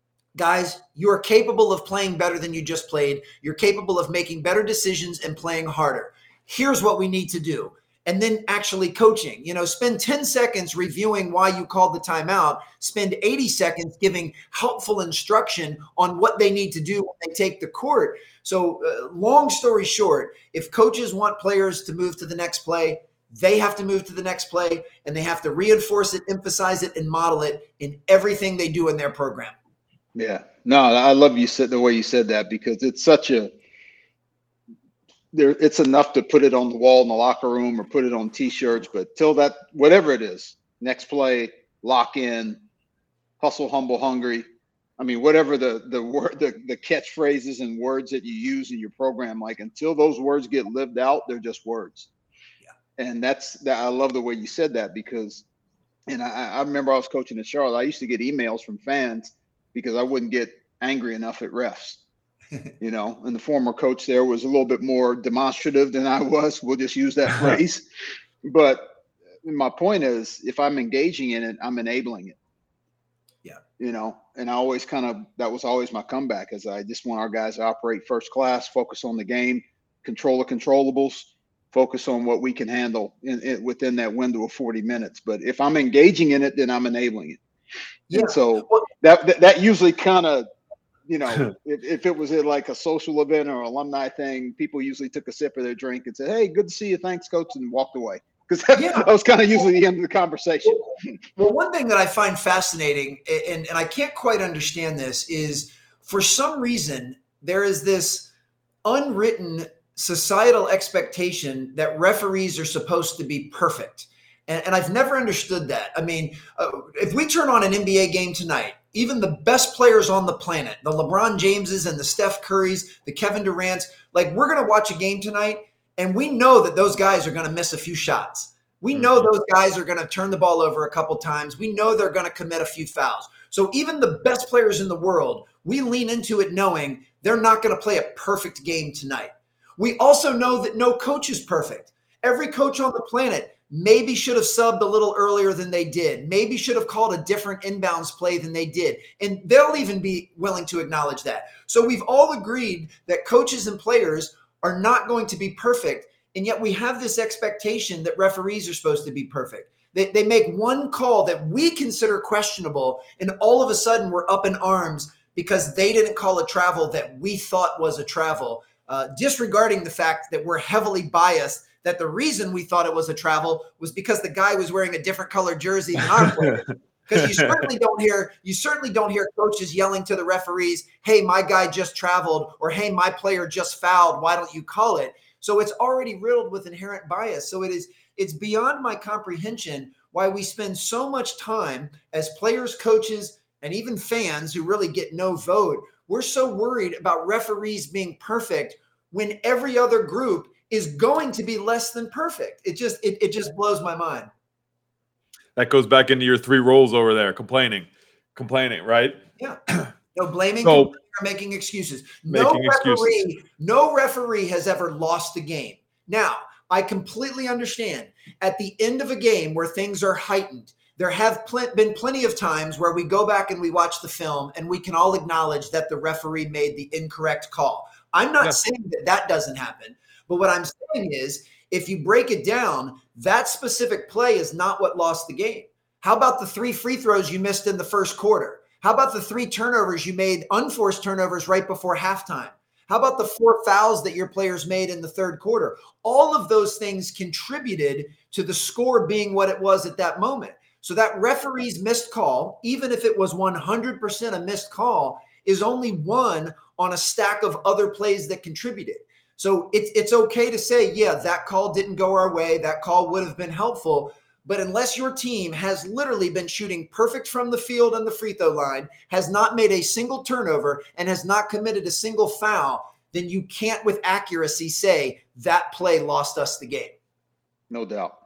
guys, you are capable of playing better than you just played. You're capable of making better decisions and playing harder. Here's what we need to do. And then actually coaching, you know, spend 10 seconds reviewing why you called the timeout, spend 80 seconds giving helpful instruction on what they need to do when they take the court. So long story short, if coaches want players to move to the next play, they have to move to the next play, and they have to reinforce it, emphasize it, and model it in everything they do in their program. Yeah, no, I love the way you said that, because it's such it's enough to put it on the wall in the locker room or put it on T-shirts, but till that, whatever it is, next play, lock in, hustle, humble, hungry. I mean, whatever the word, the catchphrases and words that you use in your program, like, until those words get lived out, they're just words. And I love the way you said that, because, and I remember I was coaching in Charlotte. I used to get emails from fans because I wouldn't get angry enough at refs, you know, and the former coach there was a little bit more demonstrative than I was. We'll just use that phrase. But my point is, if I'm engaging in it, I'm enabling it. Yeah. You know, and I always that was always my comeback, is I just want our guys to operate first class, focus on the game, control the controllables. focus on what we can handle within that window of 40 minutes. But if I'm engaging in it, then I'm enabling it. Yeah. And so that usually kind of, if it was like a social event or alumni thing, people usually took a sip of their drink and said, "Hey, good to see you. Thanks, coach," and walked away. Because that was kind of usually the end of the conversation. Well, one thing that I find fascinating, and I can't quite understand this, is for some reason there is this unwritten societal expectation that referees are supposed to be perfect. And I've never understood that. I mean, if we turn on an NBA game tonight, even the best players on the planet, the LeBron Jameses and the Steph Currys, the Kevin Durants, like we're going to watch a game tonight and we know that those guys are going to miss a few shots. We know those guys are going to turn the ball over a couple times. We know they're going to commit a few fouls. So even the best players in the world, we lean into it knowing they're not going to play a perfect game tonight. We also know that no coach is perfect. Every coach on the planet maybe should have subbed a little earlier than they did, maybe should have called a different inbounds play than they did. And they'll even be willing to acknowledge that. So we've all agreed that coaches and players are not going to be perfect. And yet we have this expectation that referees are supposed to be perfect. They make one call that we consider questionable, and all of a sudden we're up in arms because they didn't call a travel that we thought was a travel, disregarding the fact that we're heavily biased, that the reason we thought it was a travel was because the guy was wearing a different colored jersey than our player. Because you certainly don't hear coaches yelling to the referees, "Hey, my guy just traveled," or "Hey, my player just fouled. Why don't you call it?" So it's already riddled with inherent bias. So it's beyond my comprehension why we spend so much time as players, coaches, and even fans who really get no vote. We're so worried about referees being perfect when every other group is going to be less than perfect. It just blows my mind. That goes back into your 3 roles over there: complaining, right? Yeah. No blaming, so, or making excuses. No referee has ever lost a game. Now, I completely understand at the end of a game where things are heightened, there have been plenty of times where we go back and we watch the film and we can all acknowledge that the referee made the incorrect call. I'm not saying that doesn't happen, but what I'm saying is if you break it down, that specific play is not what lost the game. How about the 3 free throws you missed in the first quarter? How about the 3 turnovers you made, unforced turnovers right before halftime? How about the 4 fouls that your players made in the third quarter? All of those things contributed to the score being what it was at that moment. So that referee's missed call, even if it was 100% a missed call, is only one on a stack of other plays that contributed. So it's okay to say, yeah, that call didn't go our way. That call would have been helpful. But unless your team has literally been shooting perfect from the field and the free throw line, has not made a single turnover, and has not committed a single foul, then you can't with accuracy say that play lost us the game. No doubt.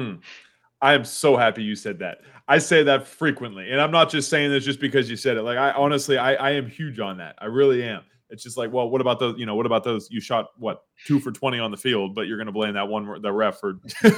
I am so happy you said that. I say that frequently. And I'm not just saying this just because you said it. Like, I honestly am huge on that. I really am. It's just like, well, what about those? What about those? You shot 2 for 20 on the field, but you're going to blame the ref for.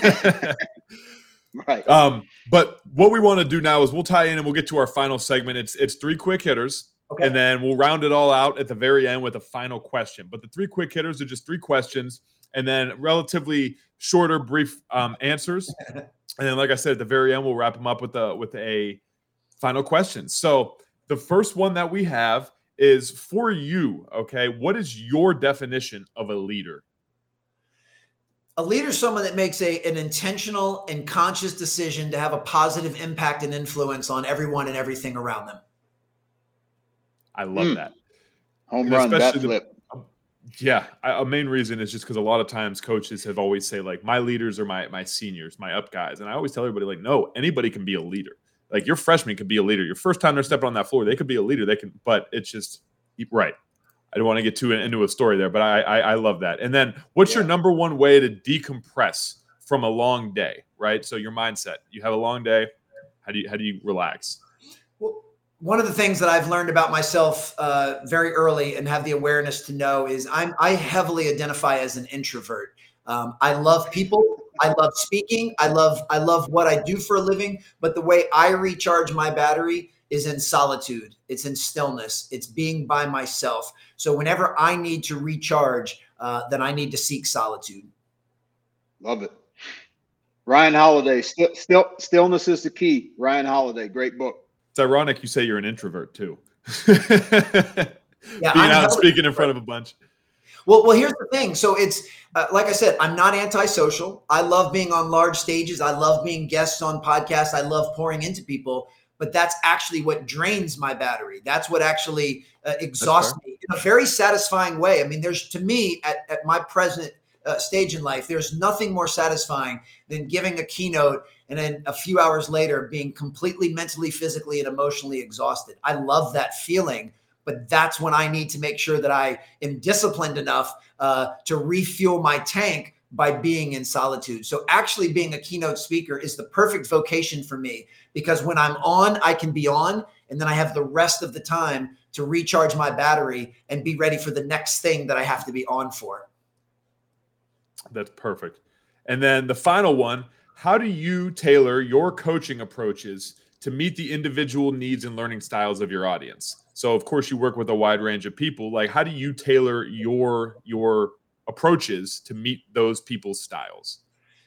Right. But what we want to do now is we'll tie in and we'll get to our final segment. It's 3 quick hitters, okay, and then we'll round it all out at the very end with a final question. But the 3 quick hitters are just 3 questions, and then relatively shorter, brief answers. And then, like I said, at the very end, we'll wrap them up with a final question. So the first one that we have is for you. Okay, what is your definition of a leader? A leader is someone that makes an intentional and conscious decision to have a positive impact and influence on everyone and everything around them. I love that. Home run, bat flip. A main reason is just because a lot of times coaches have always say, like, my leaders are my seniors, my up guys. And I always tell everybody, like, no, anybody can be a leader. Like, your freshman could be a leader. Your first time they're stepping on that floor, they could be a leader. But it's just right. I don't want to get too into a story there, but I love that. And then what's your number one way to decompress from a long day, right? So your mindset, you have a long day. How do you relax? Well, one of the things that I've learned about myself very early and have the awareness to know is I heavily identify as an introvert. I love people. I love speaking. I love what I do for a living, but the way I recharge my battery is in solitude. It's in stillness. It's being by myself. So whenever I need to recharge, then I need to seek solitude. Love it. Ryan Holiday, Stillness is the Key. Ryan Holiday, great book. It's ironic you say you're an introvert too. Yeah, being out and speaking in front of a bunch. Well, here's the thing. So it's like I said, I'm not antisocial. I love being on large stages. I love being guests on podcasts. I love pouring into people. But that's actually what drains my battery. That's what actually exhausts me in a very satisfying way. I mean, there's, to me, at my present stage in life, there's nothing more satisfying than giving a keynote and then a few hours later being completely mentally, physically, and emotionally exhausted. I love that feeling. But that's when I need to make sure that I am disciplined enough to refuel my tank by being in solitude. So actually being a keynote speaker is the perfect vocation for me, because when I'm on, I can be on, and then I have the rest of the time to recharge my battery and be ready for the next thing that I have to be on for. That's perfect. And then the final one, how do you tailor your coaching approaches to meet the individual needs and learning styles of your audience? So of course you work with a wide range of people. Like, how do you tailor your approaches to meet those people's styles?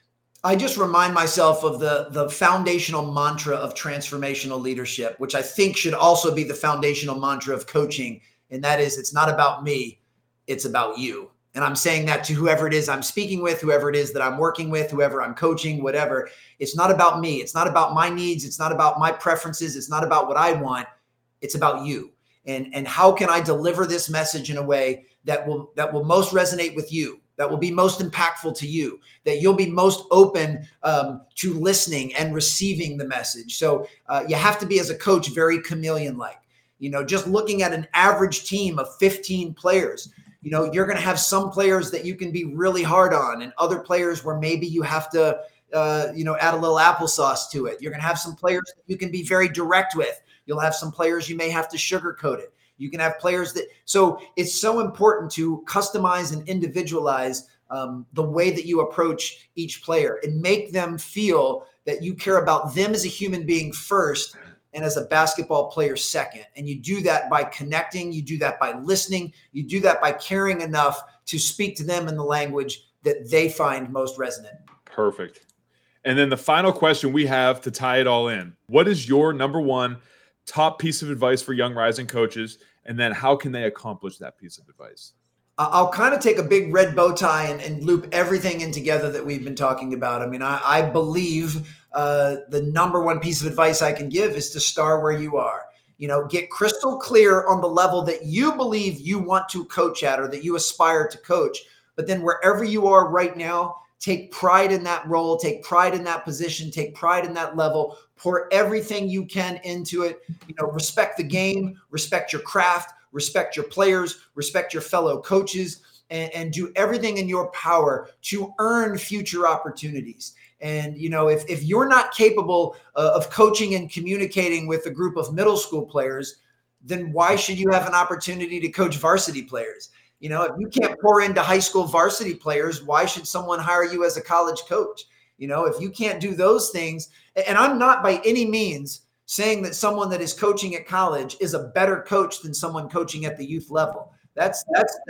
I just remind myself of the foundational mantra of transformational leadership, which I think should also be the foundational mantra of coaching. And that is, it's not about me, it's about you. And I'm saying that to whoever it is I'm speaking with, whoever it is that I'm working with, whoever I'm coaching, whatever. It's not about me. It's not about my needs. It's not about my preferences. It's not about what I want. It's about you. And how can I deliver this message in a way that will most resonate with you, that will be most impactful to you, that you'll be most open to listening and receiving the message. So you have to be, as a coach, very chameleon-like. You know, just looking at an average team of 15 players, you know, you're going to have some players that you can be really hard on, and other players where maybe you have to, add a little applesauce to it. You're going to have some players that you can be very direct with. You'll have some players you may have to sugarcoat it. You can have players that, so it's so important to customize and individualize the way that you approach each player and make them feel that you care about them as a human being first and as a basketball player second. And you do that by connecting. You do that by listening. You do that by caring enough to speak to them in the language that they find most resonant. Perfect. And then the final question we have to tie it all in: what is your number one top piece of advice for young rising coaches? And then how can they accomplish that piece of advice? I'll kind of take a big red bow tie and loop everything in together that we've been talking about. I mean, I believe the number one piece of advice I can give is to start where you are. You know, get crystal clear on the level that you believe you want to coach at or that you aspire to coach. But then wherever you are right now, take pride in that role, take pride in that position, take pride in that level, pour everything you can into it. You know, respect the game, respect your craft, respect your players, respect your fellow coaches, and do everything in your power to earn future opportunities. And, you know, if you're not capable of coaching and communicating with a group of middle school players, then why should you have an opportunity to coach varsity players? You know, if you can't pour into high school varsity players, why should someone hire you as a college coach? You know, if you can't do those things, and I'm not by any means saying that someone that is coaching at college is a better coach than someone coaching at the youth level. That's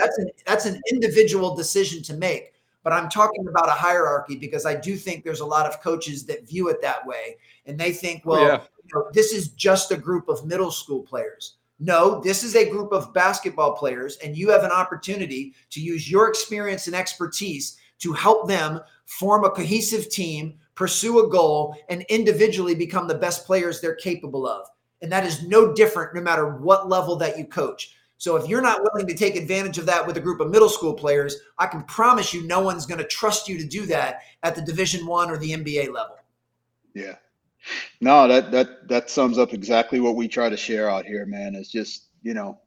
an individual decision to make. But I'm talking about a hierarchy because I do think there's a lot of coaches that view it that way. And they think, well, you know, this is just a group of middle school players. No, this is a group of basketball players, and you have an opportunity to use your experience and expertise to help them form a cohesive team, pursue a goal, and individually become the best players they're capable of. And that is no different no matter what level that you coach. So if you're not willing to take advantage of that with a group of middle school players, I can promise you no one's going to trust you to do that at the Division I or the NBA level. Yeah. No, that sums up exactly what we try to share out here, man. It's just, you know,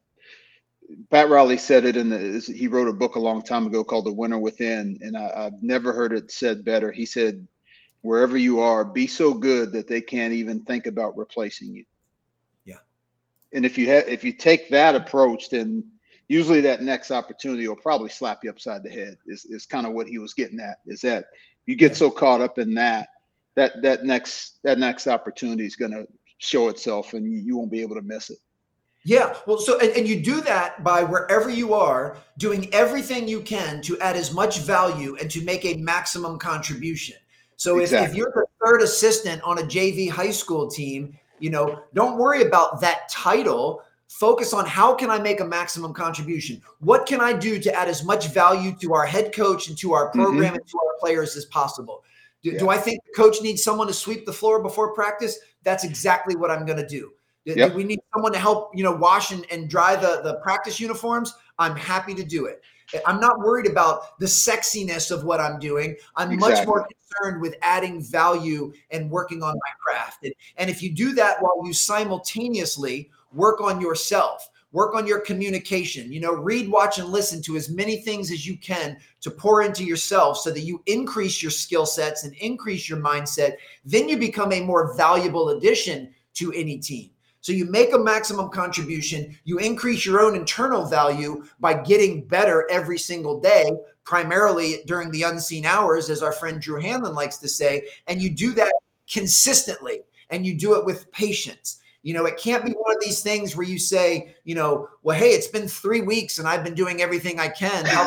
Pat Riley said it he wrote a book a long time ago called The Winner Within, and I've never heard it said better. He said, wherever you are, be so good that they can't even think about replacing you. Yeah. And if you take that approach, then usually that next opportunity will probably slap you upside the head is kind of what he was getting at, is that you get so caught up in that next opportunity is going to show itself and you won't be able to miss it. Yeah. Well, so, and you do that by wherever you are, doing everything you can to add as much value and to make a maximum contribution. So if Exactly. you're the third assistant on a JV high school team, don't worry about that title. Focus on how can I make a maximum contribution? What can I do to add as much value to our head coach and to our program and to our players as possible? Do I think the coach needs someone to sweep the floor before practice? That's exactly what I'm going to do. Do we need someone to help, wash and dry the practice uniforms? I'm happy to do it. I'm not worried about the sexiness of what I'm doing. I'm much more concerned with adding value and working on my craft. And if you do that while you simultaneously work on yourself, work on your communication, read, watch, and listen to as many things as you can to pour into yourself so that you increase your skill sets and increase your mindset, then you become a more valuable addition to any team. So you make a maximum contribution, you increase your own internal value by getting better every single day, primarily during the unseen hours, as our friend Drew Hanlon likes to say, and you do that consistently and you do it with patience. It can't be one of these things where you say, well, hey, it's been 3 weeks and I've been doing everything I can. How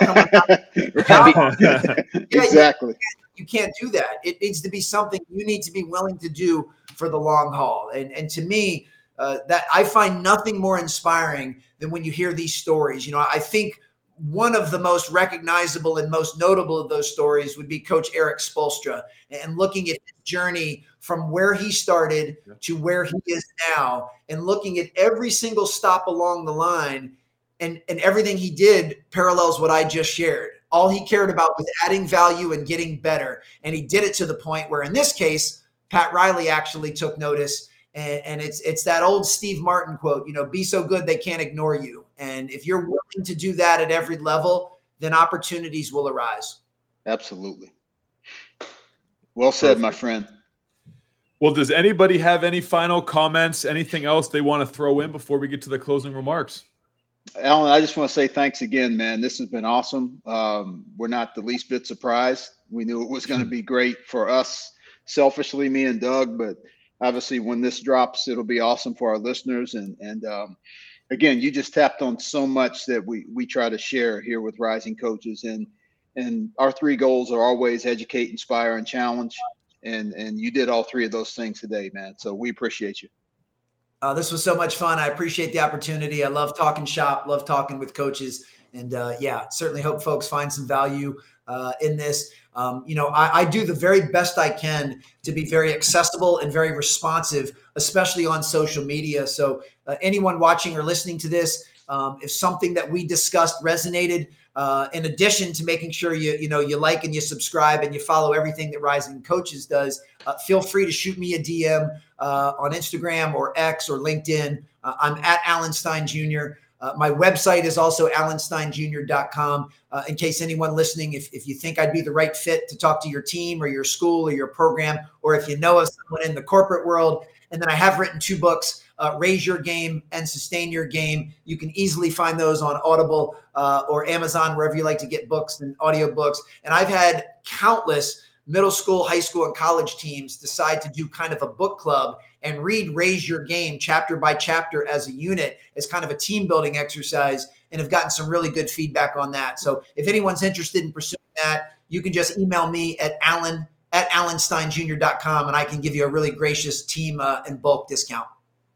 come Exactly. You can't do that. It needs to be something you need to be willing to do for the long haul. And to me, that I find nothing more inspiring than when you hear these stories. I think one of the most recognizable and most notable of those stories would be Coach Eric Spoelstra, and looking at his journey from where he started to where he is now, and looking at every single stop along the line, and everything he did parallels what I just shared. All he cared about was adding value and getting better. And he did it to the point where, in this case, Pat Riley actually took notice. And it's that old Steve Martin quote, be so good they can't ignore you. And if you're willing to do that at every level, then opportunities will arise. Absolutely. Well said, my friend. Well, does anybody have any final comments, anything else they want to throw in before we get to the closing remarks? Alan, I just want to say thanks again, man. This has been awesome. We're not the least bit surprised. We knew it was going to be great for us, selfishly, me and Doug, but obviously when this drops, it'll be awesome for our listeners. And again, you just tapped on so much that we try to share here with Rising Coaches. And our 3 goals are always educate, inspire, and challenge. And you did all 3 of those things today, man. So we appreciate you. This was so much fun. I appreciate the opportunity. I love talking shop, love talking with coaches. And certainly hope folks find some value in this. I do the very best I can to be very accessible and very responsive, especially on social media. So anyone watching or listening to this, if something that we discussed resonated, in addition to making sure you like and you subscribe and you follow everything that Rising Coaches does, feel free to shoot me a DM on Instagram or X or LinkedIn. I'm at Alan Stein Jr. My website is also alansteinjr.com. In case anyone listening, if you think I'd be the right fit to talk to your team or your school or your program, or if you know of someone in the corporate world. And then I have written 2 books, Raise Your Game and Sustain Your Game. You can easily find those on Audible or Amazon, wherever you like to get books and audiobooks. And I've had countless middle school, high school, and college teams decide to do kind of a book club and read Raise Your Game chapter by chapter as a unit, as kind of a team building exercise, and have gotten some really good feedback on that. So if anyone's interested in pursuing that, you can just email me at alansteinjr.com, and I can give you a really gracious team and bulk discount.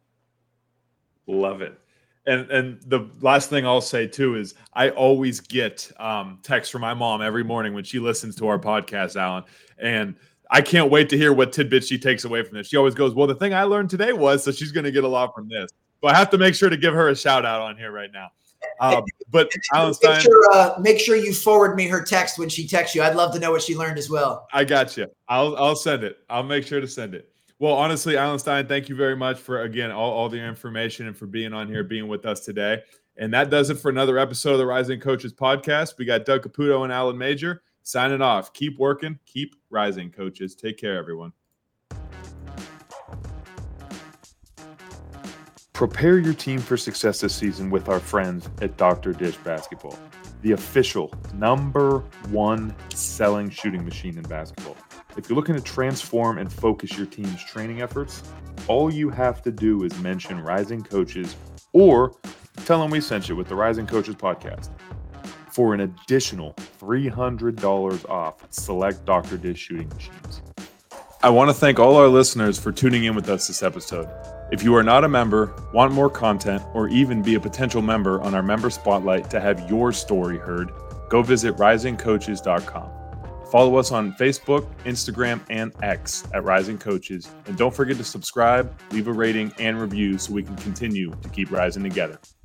Love it. And the last thing I'll say too is I always get texts from my mom every morning when she listens to our podcast, Alan, and I can't wait to hear what tidbits she takes away from this. She always goes, well, the thing I learned today was, so she's going to get a lot from this. So I have to make sure to give her a shout out on here right now. But Alan Stein, make sure you forward me her text when she texts you. I'd love to know what she learned as well. I got you. I'll send it. I'll make sure to send it. Well, honestly, Alan Stein, thank you very much for, again, all the information and for being on here, being with us today. And that does it for another episode of the Rising Coaches podcast. We got Doug Caputo and Alan Major signing off. Keep working. Keep rising, coaches. Take care, everyone. Prepare your team for success this season with our friends at Dr. Dish Basketball, the official #1 selling shooting machine in basketball. If you're looking to transform and focus your team's training efforts, all you have to do is mention Rising Coaches or tell them we sent you with the Rising Coaches podcast for an additional $300 off select Dr. Dish shooting machines. I want to thank all our listeners for tuning in with us this episode. If you are not a member, want more content, or even be a potential member on our member spotlight to have your story heard, go visit risingcoaches.com. Follow us on Facebook, Instagram, and X at Rising Coaches. And don't forget to subscribe, leave a rating, and review so we can continue to keep rising together.